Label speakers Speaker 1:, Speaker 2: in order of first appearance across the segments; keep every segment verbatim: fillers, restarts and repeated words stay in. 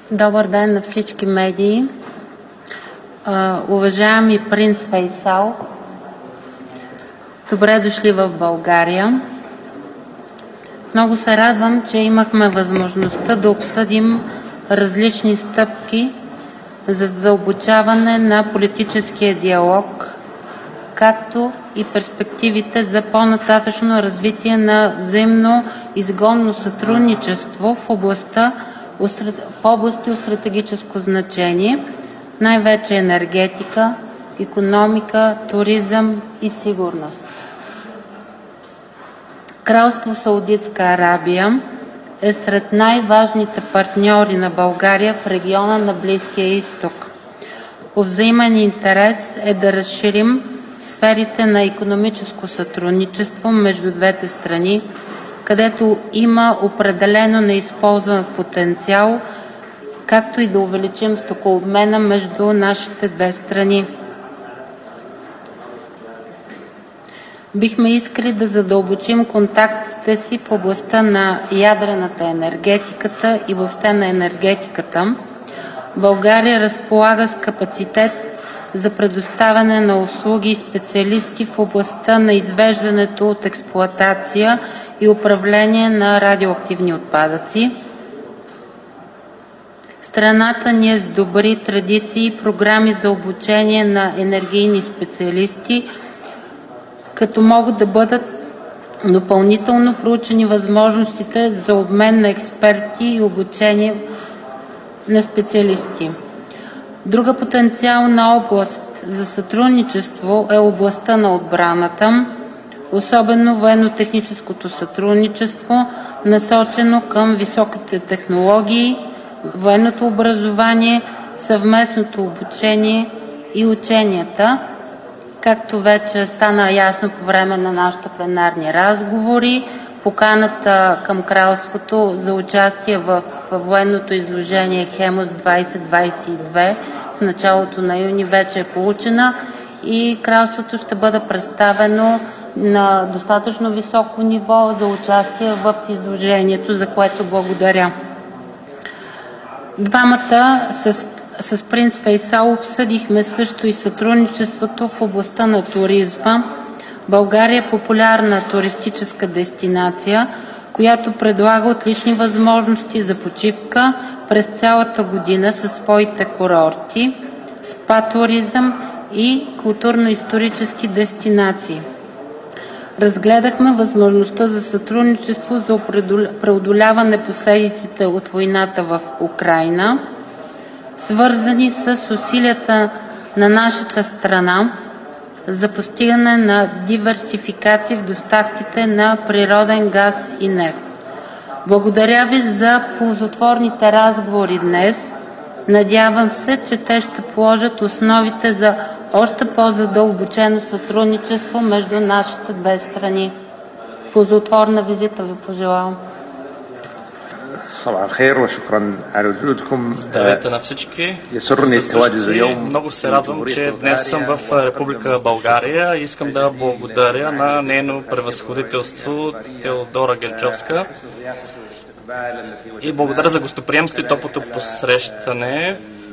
Speaker 1: Добър ден на всички медии. Uh, уважаеми принц Фейсал, добре дошли в България. Много се радвам, че имахме възможността да обсъдим различни стъпки за задълбочаване на политическия диалог, както и перспективите за по-нататъчно развитие на взаимно изгодно сътрудничество в областта, в области от стратегическо значение, най-вече енергетика, икономика, туризъм и сигурност. Кралство Саудитска Арабия е сред най-важните партньори на България в региона на Близкия изток. По взаимен интерес е да разширим сферите на икономическо сътрудничество между двете страни, където има определено неизползван потенциал, както и да увеличим стокообмена между нашите две страни. Бихме искали да задълбочим контактите си в областта на ядрената енергетиката и въобще на енергетиката. България разполага с капацитет за предоставяне на услуги и специалисти в областта на извеждането от експлоатация и управление на радиоактивни отпадъци. Страната ни е с добри традиции и програми за обучение на енергийни специалисти, като могат да бъдат допълнително проучени възможностите за обмен на експерти и обучение на специалисти. Друга потенциална област за сътрудничество е областта на отбраната, особено военно-техническото сътрудничество, насочено към високите технологии, военното образование, съвместното обучение и ученията. Както вече стана ясно по време на нашите пленарни разговори, поканата към кралството за участие в военното изложение Хемус двайсет двайсет и две в началото на юни вече е получена и кралството ще бъде представено на достатъчно високо ниво за участие в изложението, за което благодаря. Двамата с, с принц Фейсал обсъдихме също и сътрудничеството в областта на туризма. България е популярна туристическа дестинация, която предлага отлични възможности за почивка през цялата година със своите курорти, спа туризъм и културно-исторически дестинации. Разгледахме възможността за сътрудничество за преодоляване последиците от войната в Украйна, свързани с усилията на нашата страна за постигане на диверсификация в доставките на природен газ и нефт. Благодаря ви за ползотворните разговори днес. Надявам се, че те ще положат основите за още по-задълбочено сътрудничество между нашите две страни. Ползотворна визита ви пожелавам.
Speaker 2: Здравейте на всички. Много се радвам, че днес съм в Република България. Искам да благодаря на нейно превъзходителство Теодора Генчовска и благодаря за гостоприемство и топлото посрещане.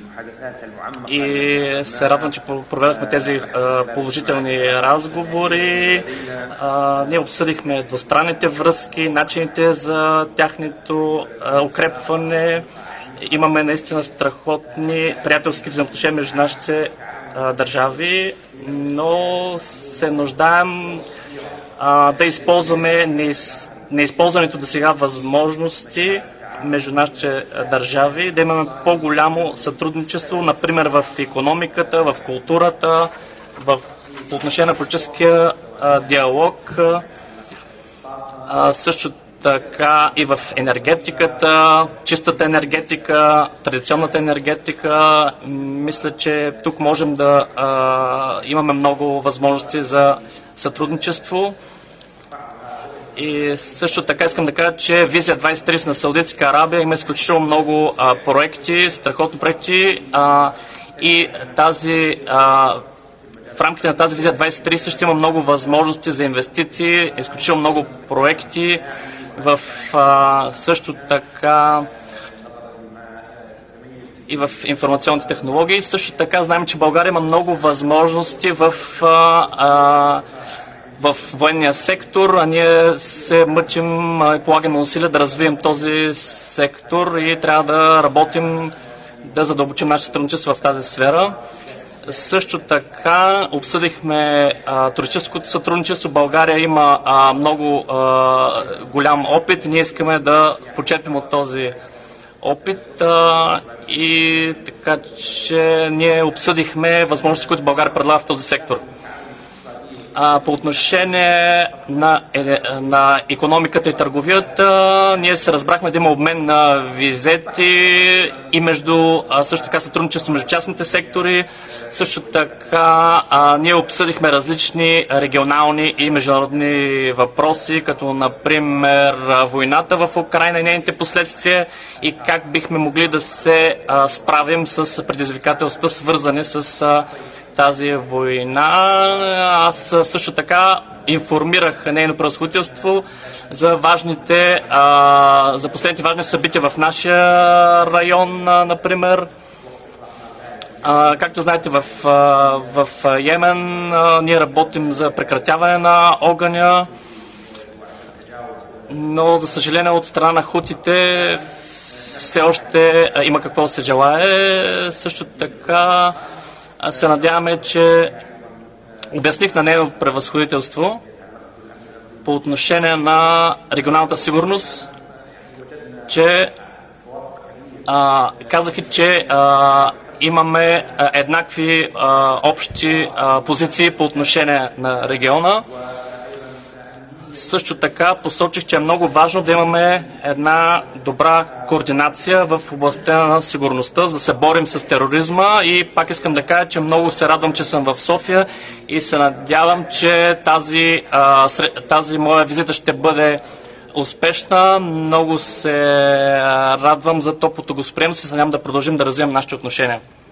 Speaker 2: И се радвам, че проведохме тези а, положителни разговори. А, ние обсъдихме двустранните връзки, начините за тяхното а, укрепване. Имаме наистина страхотни приятелски взаимоотношения между нашите а, държави, но се нуждаем а, да използваме неиз, неизползването до сега възможности между нашите държави, да имаме по-голямо сътрудничество, например в икономиката, в културата, в, по отношение на политическия а, диалог, а, също така и в енергетиката, чистата енергетика, традиционната енергетика. Мисля, че тук можем да а, имаме много възможности за сътрудничество. И също така искам да кажа, че Визия двайсет трийсет на Саудитска Арабия има изключително много а, проекти, страхотни проекти а, и тази, а, в рамките на тази Визия двайсет трийсет ще има много възможности за инвестиции, изключително много проекти в а, също така и в информационните технологии. Също така знаем, че България има много възможности в, а, а, в военния сектор, а ние се мъчим и полагаме усилия да развием този сектор и трябва да работим, да задълбочим нашето сътрудничество в тази сфера. Също така обсъдихме а, туристическото сътрудничество. България има а, много а, голям опит. Ние искаме да почерпим от този опит а, и така, че ние обсъдихме възможности, които България предлага в този сектор. А, по отношение на, е, на икономиката и търговията, ние се разбрахме да има обмен на визети и между, а, също така сътрудничество между частните сектори. Също така а, ние обсъдихме различни регионални и международни въпроси, като например войната в Украйна и нейните последствия и как бихме могли да се а, справим с предизвикателства, свързани с а, тази война. Аз също така информирах нейно превъзходителство за важните, а, за последните важни събития в нашия район, а, например. А, както знаете, в, а, в Йемен а, ние работим за прекратяване на огъня, но за съжаление от страна на хутите все още а, има какво се желае. Също така се надяваме, че обясних на нейно превъзходителство по отношение на регионалната сигурност, че а, казах, че а, имаме а, еднакви а, общи а, позиции по отношение на региона. Също така посочих, че е много важно да имаме една добра координация в областта на сигурността, за да се борим с тероризма. И пак искам да кажа, че много се радвам, че съм в София и се надявам, че тази, тази моя визита ще бъде успешна. Много се радвам за топлото гостоприемство и се надявам да продължим да развием нашите отношения.